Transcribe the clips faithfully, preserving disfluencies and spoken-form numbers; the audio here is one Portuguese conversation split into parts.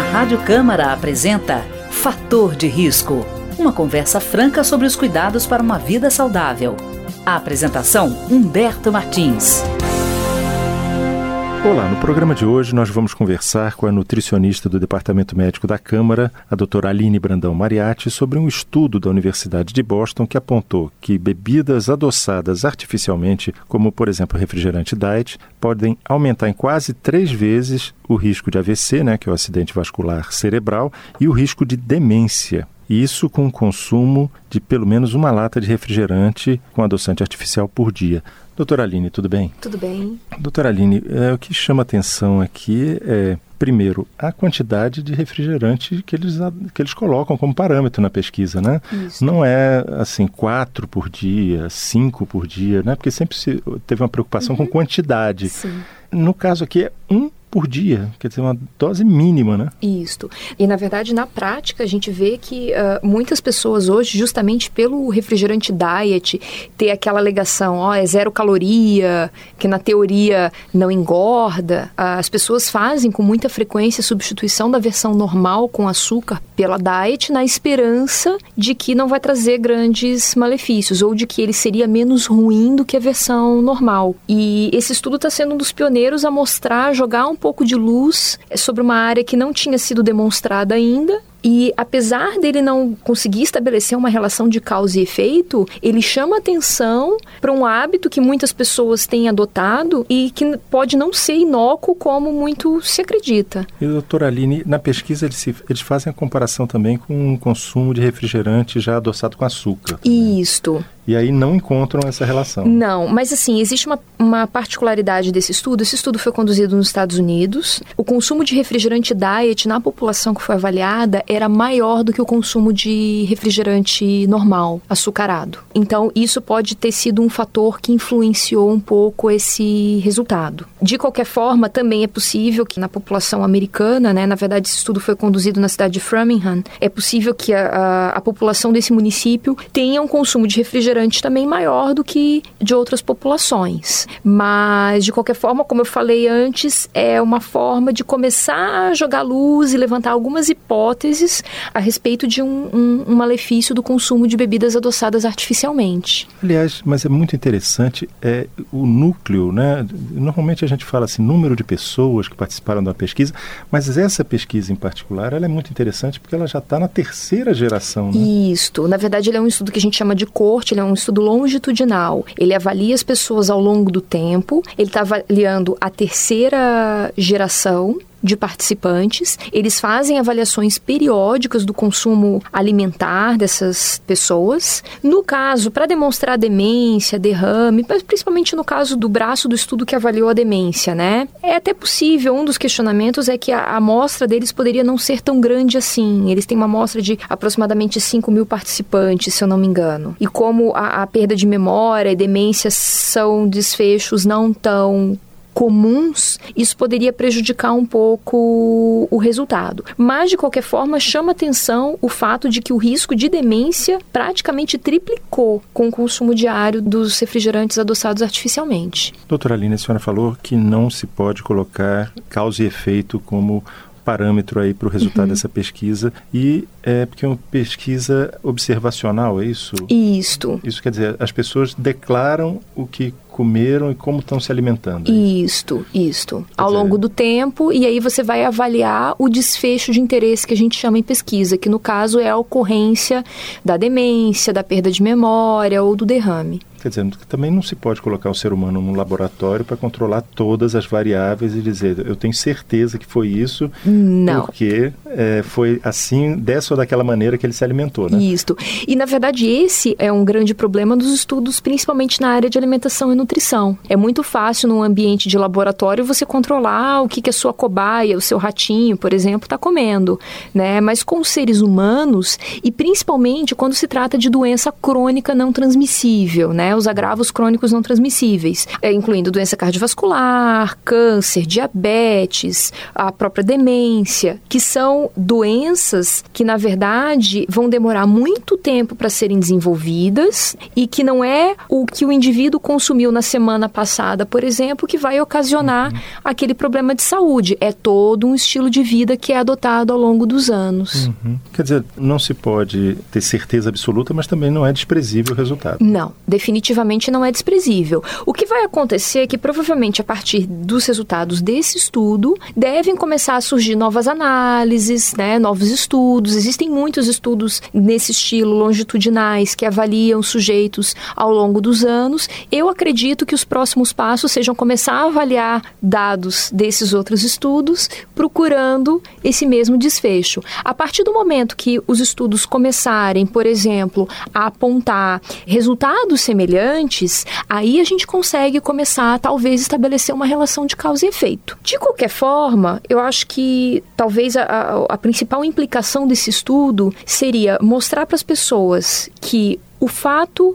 Rádio Câmara apresenta Fator de Risco, uma conversa franca sobre os cuidados para uma vida saudável. A apresentação, Humberto Martins. Olá, no programa de hoje nós vamos conversar com a nutricionista do Departamento Médico da Câmara, a doutora Aline Brandão Mariatti, sobre um estudo da Universidade de Boston que apontou que bebidas adoçadas artificialmente, como por exemplo refrigerante diet, podem aumentar em quase três vezes o risco de A V C, né, que é o acidente vascular cerebral, e o risco de demência. E isso com o consumo de pelo menos uma lata de refrigerante com adoçante artificial por dia. Doutora Aline, tudo bem? Tudo bem. Doutora Aline, é, o que chama atenção aqui é, primeiro, a quantidade de refrigerante que eles, que eles colocam como parâmetro na pesquisa, né? Isso. Não é, assim, quatro por dia, cinco por dia, né? Porque sempre se teve uma preocupação uhum. com quantidade. Sim. No caso aqui é um por dia, quer dizer, uma dose mínima, né? Isso. E, na verdade, na prática, a gente vê que uh, muitas pessoas hoje, justamente pelo refrigerante diet, ter aquela alegação, ó, é zero caloria, que na teoria não engorda, uh, as pessoas fazem com muita frequência a substituição da versão normal com açúcar pela diet, na esperança de que não vai trazer grandes malefícios, ou de que ele seria menos ruim do que a versão normal. E esse estudo está sendo um dos pioneiros a mostrar, jogar um pouco de luz sobre uma área que não tinha sido demonstrada ainda. E apesar dele não conseguir estabelecer uma relação de causa e efeito, ele chama atenção para um hábito que muitas pessoas têm adotado e que pode não ser inócuo como muito se acredita. E, doutora Aline, na pesquisa eles, se, eles fazem a comparação também com o consumo de refrigerante já adoçado com açúcar. Isto. E aí não encontram essa relação. Não, mas assim, existe uma, uma particularidade desse estudo. Esse estudo foi conduzido nos Estados Unidos. O consumo de refrigerante diet na população que foi avaliada era maior do que o consumo de refrigerante normal, açucarado. Então, isso pode ter sido um fator que influenciou um pouco esse resultado. De qualquer forma, também é possível que na população americana, né, na verdade esse estudo foi conduzido na cidade de Framingham, é possível que a, a, a população desse município tenha um consumo de refrigerante também maior do que de outras populações. Mas, de qualquer forma, como eu falei antes, é uma forma de começar a jogar luz e levantar algumas hipóteses a respeito de um, um, um malefício do consumo de bebidas adoçadas artificialmente. Aliás, mas é muito interessante é, o núcleo, né? Normalmente a gente fala assim, número de pessoas que participaram da pesquisa, mas essa pesquisa em particular, ela é muito interessante porque ela já está na terceira geração, né? Isto. Na verdade, ele é um estudo que a gente chama de coorte, ele é um estudo longitudinal. Ele avalia as pessoas ao longo do tempo, ele está avaliando a terceira geração de participantes, eles fazem avaliações periódicas do consumo alimentar dessas pessoas. No caso, para demonstrar demência, derrame, mas principalmente no caso do braço do estudo que avaliou a demência, né? É até possível, um dos questionamentos é que a, a amostra deles poderia não ser tão grande assim. Eles têm uma amostra de aproximadamente cinco mil participantes, se eu não me engano. E como a, a perda de memória e demência são desfechos não tão comuns, isso poderia prejudicar um pouco o resultado. Mas, de qualquer forma, chama atenção o fato de que o risco de demência praticamente triplicou com o consumo diário dos refrigerantes adoçados artificialmente. Doutora Aline, a senhora falou que não se pode colocar causa e efeito como parâmetro aí para o resultado uhum. dessa pesquisa, e é porque é uma pesquisa observacional, é isso? Isto. Isso quer dizer, as pessoas declaram o que comeram e como estão se alimentando. É isto, isto. Quer Ao dizer... longo do tempo, e aí você vai avaliar o desfecho de interesse que a gente chama em pesquisa, que no caso é a ocorrência da demência, da perda de memória ou do derrame. Quer dizer, também não se pode colocar o ser humano num laboratório para controlar todas as variáveis e dizer, eu tenho certeza que foi isso, não. porque é, foi assim, dessa ou daquela maneira que ele se alimentou, né? Isto. E, na verdade, esse é um grande problema dos estudos, principalmente na área de alimentação e nutrição. É muito fácil, num ambiente de laboratório, você controlar o que, que a sua cobaia, o seu ratinho, por exemplo, está comendo, né? Mas com os seres humanos, e principalmente quando se trata de doença crônica não transmissível, né? né? Os agravos crônicos não transmissíveis, é, incluindo doença cardiovascular, câncer, diabetes, a própria demência, que são doenças que, na verdade, vão demorar muito tempo para serem desenvolvidas e que não é o que o indivíduo consumiu na semana passada, por exemplo, que vai ocasionar uhum. aquele problema de saúde. É todo um estilo de vida que é adotado ao longo dos anos. Uhum. Quer dizer, não se pode ter certeza absoluta, mas também não é desprezível o resultado. Não, definitivamente não é desprezível. O que vai acontecer é que provavelmente a partir dos resultados desse estudo devem começar a surgir novas análises, né, novos estudos. Existem muitos estudos nesse estilo longitudinais que avaliam sujeitos ao longo dos anos. Eu acredito que os próximos passos sejam começar a avaliar dados desses outros estudos, procurando esse mesmo desfecho. A partir do momento que os estudos começarem, por exemplo, a apontar resultados semelhantes, aí a gente consegue começar a talvez estabelecer uma relação de causa e efeito. De qualquer forma, eu acho que talvez a, a, a principal implicação desse estudo seria mostrar para as pessoas que o fato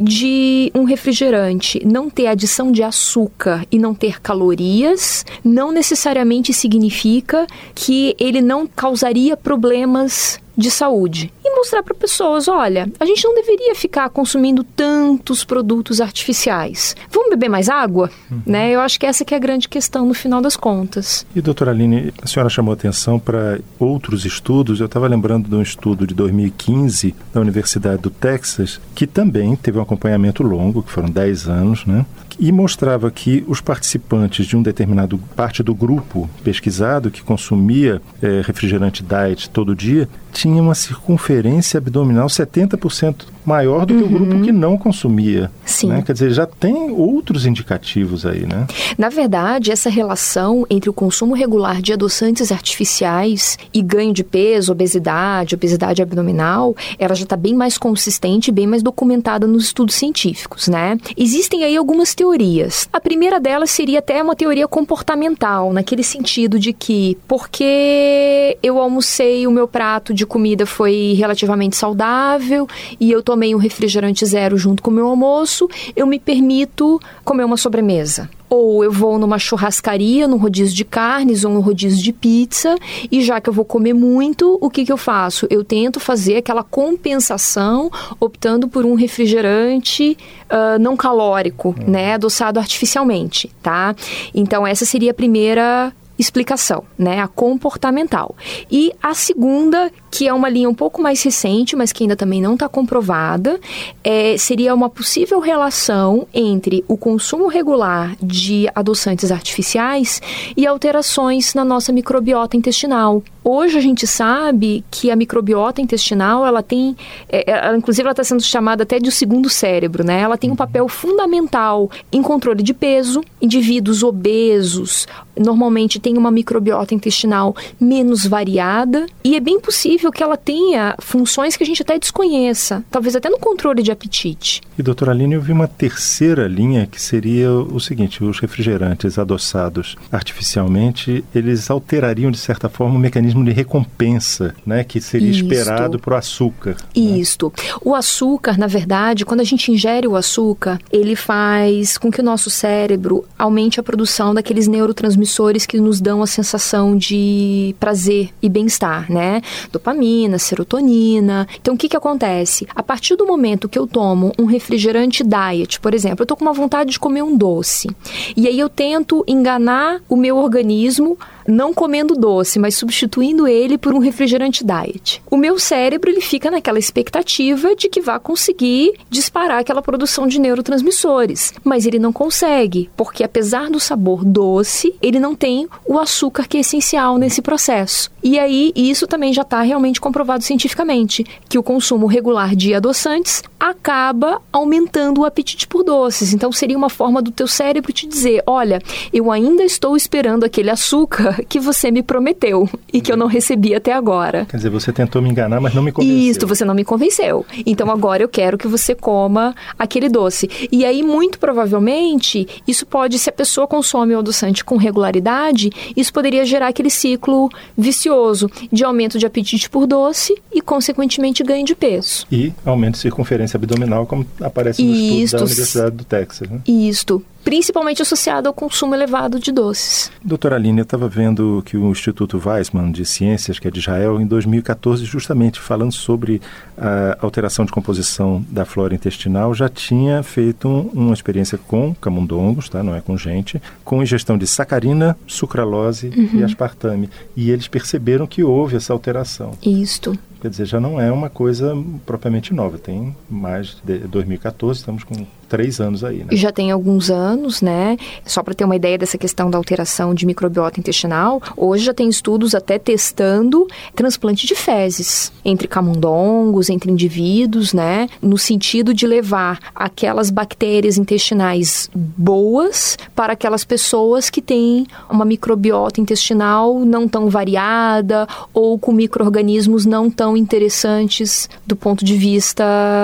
de um refrigerante não ter adição de açúcar e não ter calorias, não necessariamente significa que ele não causaria problemas de saúde. E mostrar para pessoas, olha, a gente não deveria ficar consumindo tantos produtos artificiais. Vamos beber mais água? Uhum. Né? Eu acho que essa que é a grande questão no final das contas. E, doutora Aline, a senhora chamou atenção para outros estudos. Eu estava lembrando de um estudo de dois mil e quinze da Universidade do Texas, que também teve um acompanhamento longo, que foram dez anos, né? E mostrava que os participantes de um determinado parte do grupo pesquisado que consumia é, refrigerante diet todo dia tinha uma circunferência abdominal setenta por cento maior do que uhum. o grupo que não consumia. Sim. Né? Quer dizer, já tem outros indicativos aí, né? Na verdade, essa relação entre o consumo regular de adoçantes artificiais e ganho de peso, obesidade, obesidade abdominal, ela já está bem mais consistente e bem mais documentada nos estudos científicos, né? Existem aí algumas teorias. A primeira delas seria até uma teoria comportamental, naquele sentido de que, porque eu almocei, o meu prato de comida foi relativamente saudável e eu tomei um refrigerante zero junto com o meu almoço, eu me permito comer uma sobremesa. Ou eu vou numa churrascaria, num rodízio de carnes ou num rodízio de pizza, e já que eu vou comer muito, o que que eu faço? Eu tento fazer aquela compensação optando por um refrigerante uh, não calórico, hum. né, adoçado artificialmente, tá? Então essa seria a primeira explicação, né, a comportamental. E a segunda, que é uma linha um pouco mais recente, mas que ainda também não está comprovada, é, seria uma possível relação entre o consumo regular de adoçantes artificiais e alterações na nossa microbiota intestinal. Hoje a gente sabe que a microbiota intestinal, ela tem, é, ela, inclusive ela está sendo chamada até de o segundo cérebro, né? Ela tem um papel fundamental em controle de peso. Indivíduos obesos normalmente têm uma microbiota intestinal menos variada e é bem possível que ela tenha funções que a gente até desconheça, talvez até no controle de apetite. E, doutora Aline, eu vi uma terceira linha que seria o seguinte: os refrigerantes adoçados artificialmente, eles alterariam de certa forma o mecanismo de recompensa, né, que seria Isto. esperado para o açúcar. Isto. Né? O açúcar, na verdade, quando a gente ingere o açúcar, ele faz com que o nosso cérebro aumente a produção daqueles neurotransmissores que nos dão a sensação de prazer e bem-estar, né? Dopamina, serotonina. Então, o que que acontece? A partir do momento que eu tomo um refrigerante diet, por exemplo, eu tô com uma vontade de comer um doce, e aí eu tento enganar o meu organismo não comendo doce, mas substituindo ele por um refrigerante diet. O meu cérebro, ele fica naquela expectativa de que vai conseguir disparar aquela produção de neurotransmissores, mas ele não consegue, porque apesar do sabor doce, ele não tem o açúcar que é essencial nesse processo. E aí, isso também já está realmente comprovado cientificamente, que o consumo regular de adoçantes acaba aumentando o apetite por doces. Então, seria uma forma do teu cérebro te dizer, olha, eu ainda estou esperando aquele açúcar açúcar que você me prometeu e que eu não recebi até agora. Quer dizer, você tentou me enganar, mas não me convenceu. Isso, você não me convenceu. Então agora eu quero que você coma aquele doce. E aí, muito provavelmente, isso pode, se a pessoa consome o adoçante com regularidade, isso poderia gerar aquele ciclo vicioso de aumento de apetite por doce e, consequentemente, ganho de peso. E aumento de circunferência abdominal, como aparece no estudo Isto, da Universidade do Texas, né? Isto. Principalmente associado ao consumo elevado de doces. Doutora Aline, eu estava vendo que o Instituto Weizmann de Ciências, que é de Israel, em dois mil e catorze, justamente falando sobre a alteração de composição da flora intestinal, já tinha feito um, uma experiência com camundongos, tá? Não é com gente, com ingestão de sacarina, sucralose uhum. e aspartame. E eles perceberam que houve essa alteração. Isto. Quer dizer, já não é uma coisa propriamente nova. Tem mais de dois mil e catorze, estamos com três anos aí, né? Já tem alguns anos, né? Só para ter uma ideia dessa questão da alteração de microbiota intestinal, hoje já tem estudos até testando transplante de fezes entre camundongos, entre indivíduos, né? No sentido de levar aquelas bactérias intestinais boas para aquelas pessoas que têm uma microbiota intestinal não tão variada ou com micro-organismos não tão interessantes do ponto de vista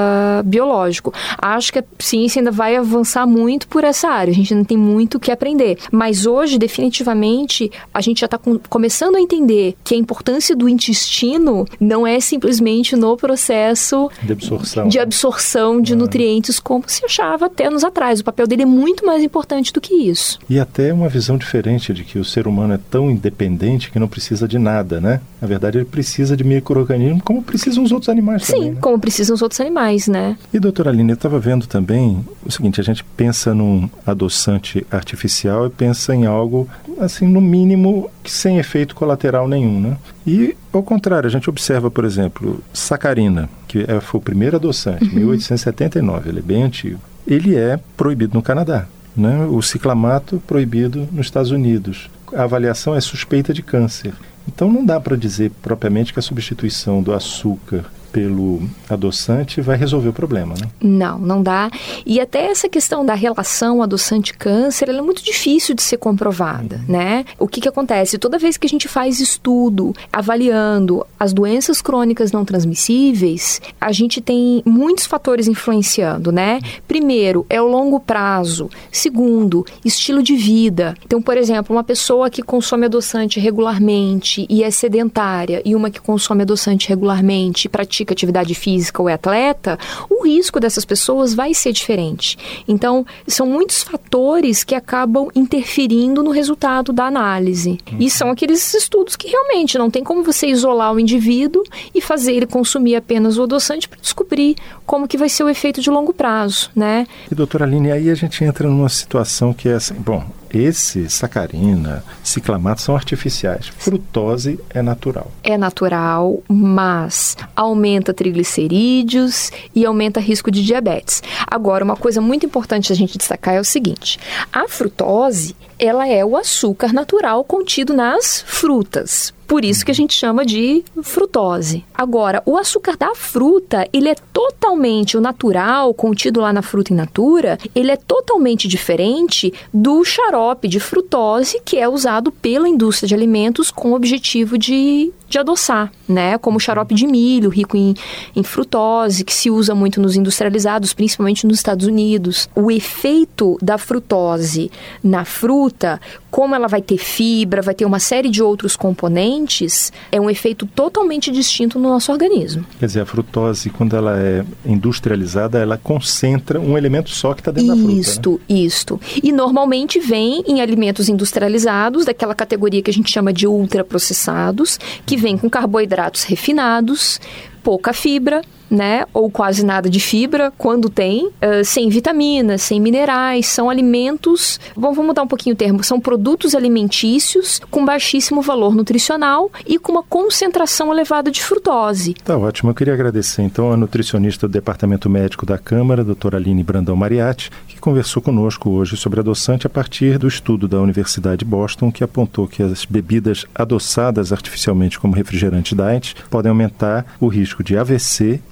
biológico. Acho que a ciência ainda vai avançar muito por essa área, a gente ainda tem muito o que aprender. Mas hoje, definitivamente, a gente já está com, começando a entender que a importância do intestino não é simplesmente no processo de absorção, de, absorção de ah. nutrientes, como se achava até anos atrás. O papel dele é muito mais importante do que isso. E até uma visão diferente de que o ser humano é tão independente que não precisa de nada, né? Na verdade, ele precisa de micro-organismos como precisam os outros animais Sim, também, né? como precisam os outros animais, né? E, doutora Aline, eu estava vendo também o seguinte, a gente pensa num adoçante artificial e pensa em algo, assim, no mínimo, sem efeito colateral nenhum, né? E, ao contrário, a gente observa, por exemplo, sacarina, que é, foi o primeiro adoçante, uhum. mil oitocentos e setenta e nove, ele é bem antigo. Ele é proibido no Canadá, né? O ciclamato proibido nos Estados Unidos. A avaliação é suspeita de câncer. Então não dá para dizer propriamente que a substituição do açúcar pelo adoçante vai resolver o problema, né? Não, não dá. E até essa questão da relação adoçante-câncer, ela é muito difícil de ser comprovada, uhum. né? O que que acontece? Toda vez que a gente faz estudo avaliando as doenças crônicas não transmissíveis, a gente tem muitos fatores influenciando, né? Primeiro, é o longo prazo. Segundo, estilo de vida. Então, por exemplo, uma pessoa que consome adoçante regularmente e é sedentária e uma que consome adoçante regularmente e pratica atividade física ou é atleta, o risco dessas pessoas vai ser diferente. Então, são muitos fatores que acabam interferindo no resultado da análise. Uhum. E são aqueles estudos que realmente não tem como você isolar o indivíduo e fazer ele consumir apenas o adoçante para descobrir como que vai ser o efeito de longo prazo, né? E, doutora Aline, aí a gente entra numa situação que é assim, bom, esse sacarina, ciclamato são artificiais. Frutose é natural. É natural, mas aumenta triglicerídeos e aumenta risco de diabetes. Agora, uma coisa muito importante a gente destacar é o seguinte: a frutose, ela é o açúcar natural contido nas frutas. Por isso que a gente chama de frutose. Agora, o açúcar da fruta, ele é totalmente, o natural, contido lá na fruta in natura, ele é totalmente diferente do xarope de frutose que é usado pela indústria de alimentos com o objetivo de, de adoçar, né? Como o xarope de milho, rico em, em frutose, que se usa muito nos industrializados, principalmente nos Estados Unidos. O efeito da frutose na fruta, como ela vai ter fibra, vai ter uma série de outros componentes, é um efeito totalmente distinto no nosso organismo. Quer dizer, a frutose, quando ela é industrializada, ela concentra um elemento só que está dentro isto, da fruta. Isto, né? isto. E normalmente vem em alimentos industrializados, daquela categoria que a gente chama de ultraprocessados, que vem com carboidratos refinados, pouca fibra, né, ou quase nada de fibra, quando tem, uh, sem vitaminas, sem minerais, são alimentos, bom, vamos mudar um pouquinho o termo, são produtos alimentícios com baixíssimo valor nutricional e com uma concentração elevada de frutose. Tá ótimo, eu queria agradecer então a nutricionista do Departamento Médico da Câmara, doutora Aline Brandão Mariatti, que conversou conosco hoje sobre adoçante a partir do estudo da Universidade de Boston, que apontou que as bebidas adoçadas artificialmente como refrigerante diet podem aumentar o risco de A V C e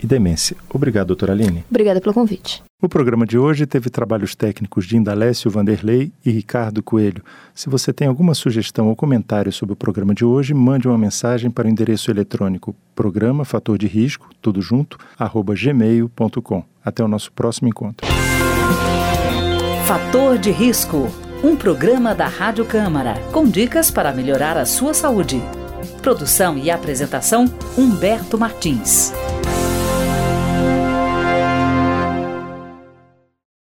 demência. Obrigado, doutora Aline. Obrigada pelo convite. O programa de hoje teve trabalhos técnicos de Indalécio Vanderlei e Ricardo Coelho. Se você tem alguma sugestão ou comentário sobre o programa de hoje, mande uma mensagem para o endereço eletrônico programa fator de risco, tudo junto, arroba gmail ponto com. Até o nosso próximo encontro. Fator de Risco, um programa da Rádio Câmara, com dicas para melhorar a sua saúde. Produção e apresentação, Humberto Martins.